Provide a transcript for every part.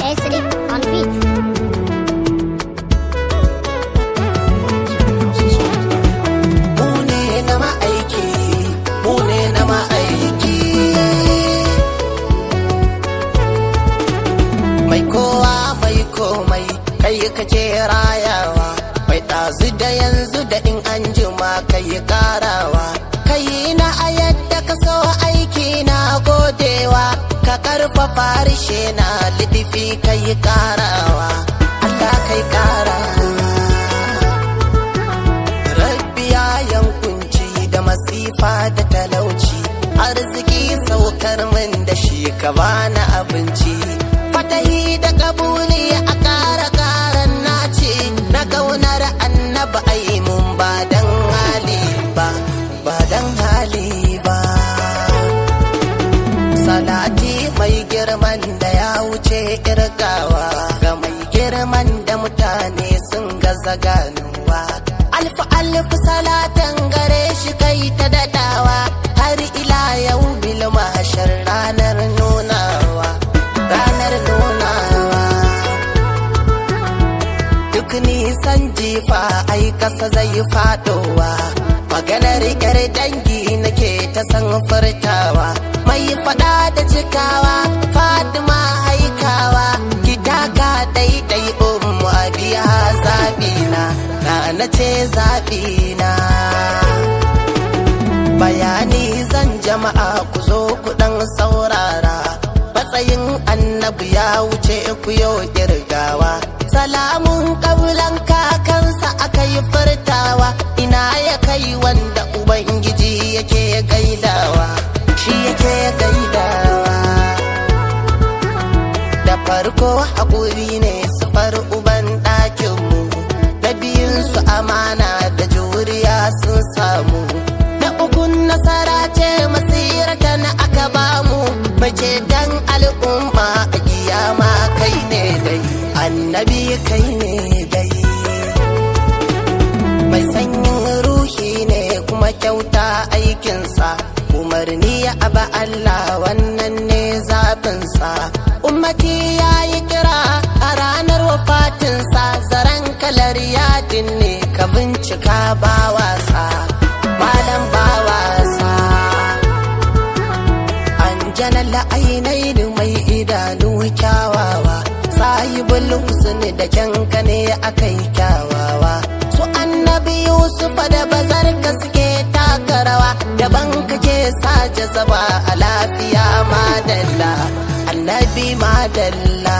Esri on beat. Mune na ma'aiki, mune na ma'aiki. Mai kowa mai komai, kai kake rayawa. Mai ɗazu da yanzu da in an jima kai karawa. Kai na a yadda ka so aiki na godewa. Ka karfafa harshe na lidifi kai karawa. Allah kai karawa. Rabbi ya yankunci da masifa da talauci. Arziki saukar min da shi ka bani abinci. Fatahi da kabuli a ƙara nace. Na kaunar annabi ai mun ba dan hali ba, ba dan hali ba. Salati mai girman da ya wuce kirgawa, ga mai girman da mutane sun gaza ganuwa. Alfu alfu salatan gare shi kai ta dadawa, har ila yau bil mahshar ranar nunawa, ranar nunawa. Duk nisan jifa ai kasa zai fadowa, maganar yar dangi nake ta san furtawa. Mai fada da cikawa Fatima haikawa, ki taka daidai ummu abiya zabina, na ce zabina. Bayani zan jama'a ku zo ku dan saurara, matsayin annabi ya wuce ku yau kirgawa. Salamun kaulan kakansa aka yi furtawa, ina ya kai wanda ubangiji yake gaidawa, shi yake gaidawa. Da farko haƙuri ne sufar uban ɗakinmu, na biyunsu amana da juriya sun samu, na ukun nasara ce masirata na aka bamu. Mace dan al'umma a kiyama kai ne dai, annabi kai ne dai. Mai sanyin ruhi ne kuma kyauta aikinsa, umarni ya aba Allah wannan ne zaɓinsa. Ummati ya yi kira a ranar wafatinsa, zaren kalar yadin ne ka bincika ba wasa, malam ba wasa. An jana la'ainai mai idanu kyawawa, sahibul husni da kyanka ne akai kyawawa. Su annabi Yusuf da bazarka suke taka rawa, daban kake sa jazaba a lafiya madalla, annabi madalla.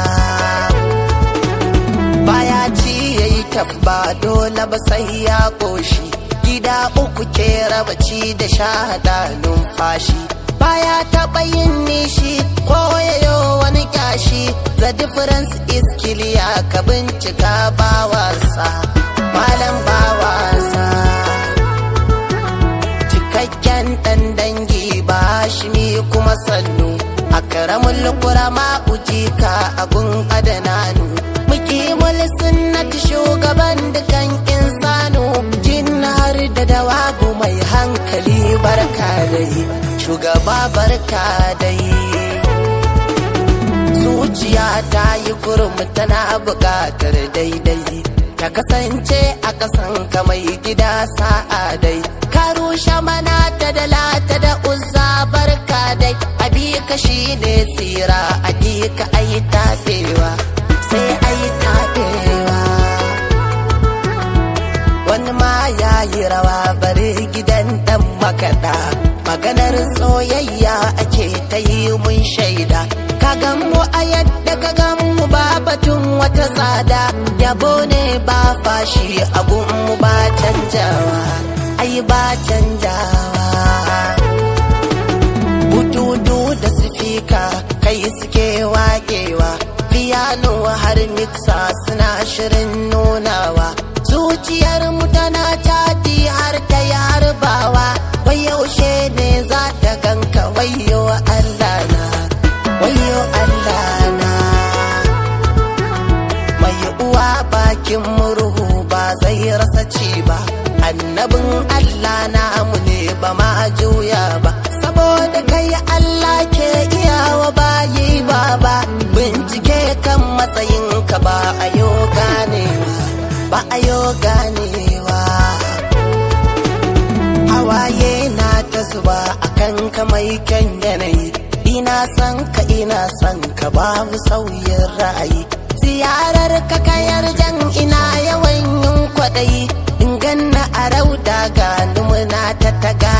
Baya ci yayi tabba dole ba sai ya koshi, gida uku ke raba ci da shahada numfashi. Baya taɓa yin nishi ko yayo wani kyashi, the difference is clear ka bincika ba wasa, malam ba wasa. Cikakken ɗan dangi ba shi ne kuma sannu, akramul kurama ujika agun adananu. Muqimul sunnati shugaban dukan insanu, jin har da dawabu mai hankali barka dai, shugaba barka dai. Zuciya ta yi kurmi tana buƙatar daidai, ta kasance a ƙasan ka mai gida sa'a dai. Ka rushe mana ta da lata da uzza barka dai, abi ka shi ne tsira a ka ayi tafewa, sai ayi tafewa. Wani ma ya yi rawa bari gidan ɗan makaɗa, maganar soyayya ake ta yi mun shaida. Ka gan mu a yadda ka gan mu ba batun wata tsada, yabo ne ba fashi abun mu ba canjawa, ai ba canjawa. Bututu da sifika kai suke waƙewa, piano har mixa suna shirin nunawa. Zuciyar mu tana tati har ta yi harbawa, wai yaushe ne za ta ganka wayo Allah na, wayo Allah na. Mai uwa bakin murhu ba zai rasa ci ba, annabin Allah namu ne ba ma juya ba, saboda kai Allah ke iyawa bayi baba. Bincike kan ayo ganewa. Hawaye na ta zuba akan ka mai kyan yanayi, ina son ka babu sauyin ra'ayi. Ziyarar ka kayar jan ina yawan yin kwaɗayi, in ganna a rauda gani muna ta